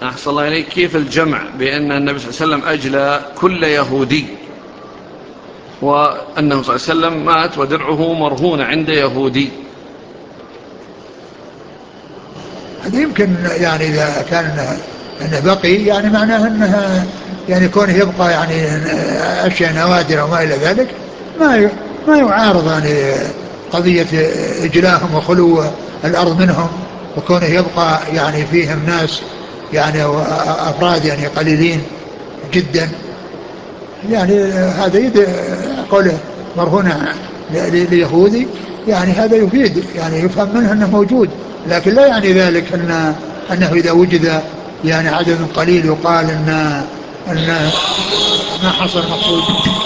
أحسن الله إليك، كيف الجمع بأن النبي صلى الله عليه وسلم أجلى كل يهودي، وأنه صلى الله عليه وسلم مات ودرعه مرهون عند يهودي؟ هذا يمكن يعني إذا كان أنه بقي يعني معناه أنها يعني كونه يبقى يعني أشياء نوادر وما إلى ذلك ما يعارض يعني قضية إجلاهم وخلو الأرض منهم، وكونه يبقى يعني فيهم ناس يعني أفراد يعني قليلين جدا، يعني هذا قوله مرهونة ليهودي، يعني هذا يفيد يعني يفهم منه أنه موجود، لكن لا يعني ذلك أنه إذا وجد يعني عدد قليل يقال أن ما حصل مقصود.